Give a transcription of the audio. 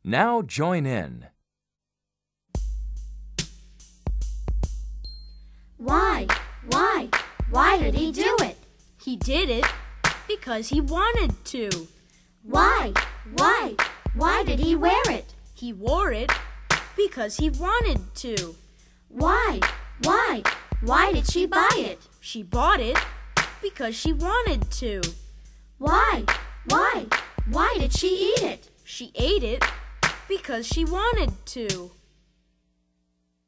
Now join in. Why did he do it? He did it because he wanted to. Why did he wear it? He wore it because he wanted to. Why did she buy it? She bought it because she wanted to. Why did she eat it? She ate it because she wanted to.